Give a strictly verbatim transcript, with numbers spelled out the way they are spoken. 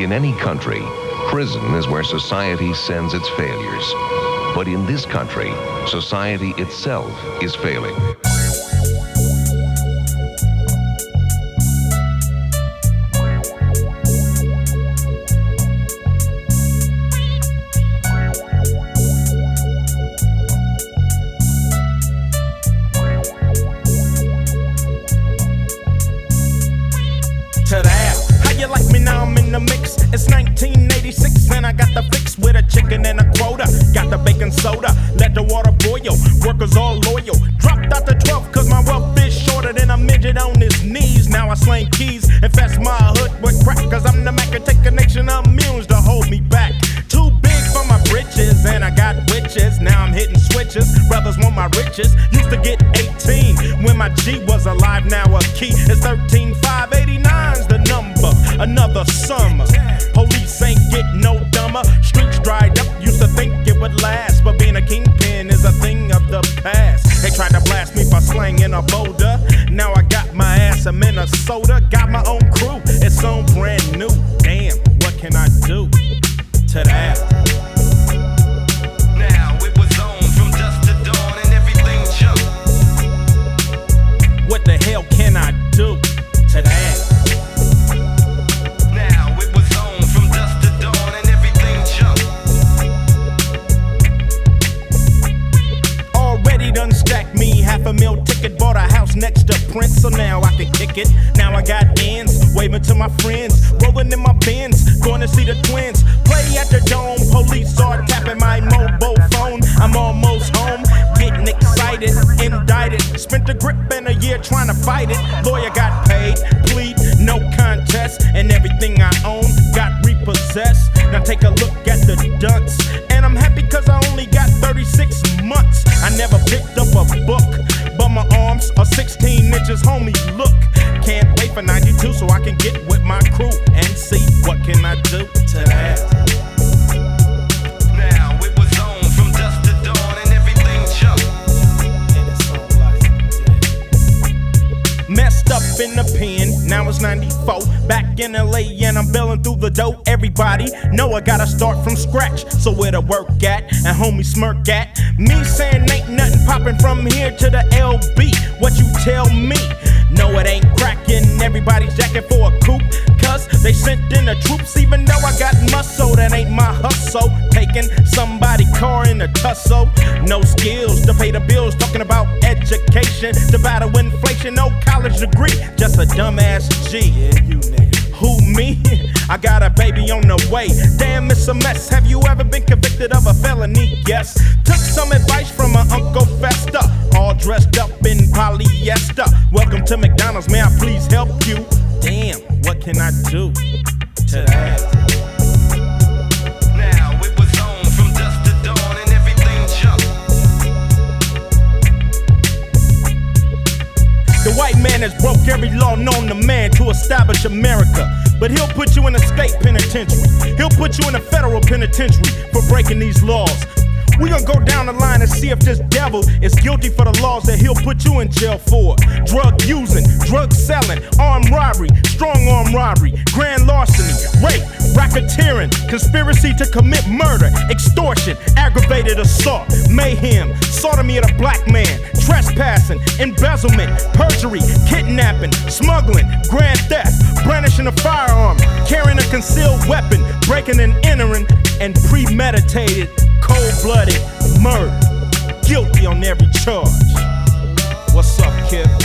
In any country, prison is where society sends its failures. But in this country, society itself is failing. To the app, how you like me now? I'm in the mix. It's nineteen eighty-six and I got the fix with a chicken and a quota. Got the baking soda, let the water boil. Workers all loyal. Dropped out the twelfth cause my wealth is shorter than a midget on his knees. Now I slang keys, infest my hood with crack cause I'm the Mac and take a nation of mules to hold me back. Too big for my britches and I got witches. Now I'm hitting switches, brothers want my riches. Used to get eighteen when my G was alive. Now a key is thirteen five eighty-nine's the number. Another summer, police ain't get no dumber. Streets dried up, used to think it would last, but being a kingpin is a thing of the past. They tried to blast me for slanging a boulder. Now I got my ass in Minnesota. Got my own crew, it's on brand new. Damn, what can I do to that? Now it was on from dusk to dawn and everything jumped. What the hell can I do to that? Now it was on from dusk to dawn and everything jumped. Already done stacked me half a mil ticket. Bought a house next to Prince, so now I can kick it. Now I got ends, waving to my friends. Rolling in my Benz, going to see the twins. Play at the dome, police start tapping my mobile phone. I'm almost home, getting excited, indicted. Spent a grip in a year trying to fight it. Lawyer got paid, plead, no contest. And everything I own got repossessed. Now take a look at the dunce. And I'm happy cause I only got thirty-six months. I never picked up a book, but my arms are sixteen inches, homie, look. Can't wait for ninety-two so I can get with my crew and see what can I do to that. Now it was on from dusk to dawn and everything jumped. And it's on like that. Messed up in the pen, now it's ninety-four. Back in L A and I'm belling through the dough. Everybody know I gotta start from scratch. So where to work at and homie smirk at? Me saying ain't nothing popping from here to the L B. What you tell me? No, it ain't cracking. Everybody's jacking for a coupe, cause they sent in the troops. Even though I got muscle, that ain't my hustle. Taking somebody's car in a tussle. No skills to pay the bills. Talking about education, to battle inflation. No college degree, just a dumbass G. Yeah, you nigga. Who, me? I got a baby on the way. Damn, it's a mess. Have you ever been convicted of a felony? Yes. Took some advice from my Uncle Fester. All dressed up in polyester. Welcome to McDonald's, may I please help you? Damn, what can I do to that? Now it was on from dusk to dawn and everything jumped. The white man has broke every law known to man to establish America. But he'll put you in a state penitentiary. He'll put you in a federal penitentiary for breaking these laws. We gonna go down the line and see if this devil is guilty for the laws that he'll put you in jail for. Drug using, drug selling, armed robbery, strong arm robbery, grand larceny, rape, racketeering, conspiracy to commit murder, extortion, aggravated assault, mayhem, sodomy of a black man, trespassing, embezzlement, perjury, kidnapping, smuggling, grand theft, brandishing a firearm, carrying a concealed weapon, breaking and entering, and premeditated, cold-blooded murder. Guilty on every charge. What's up, kid?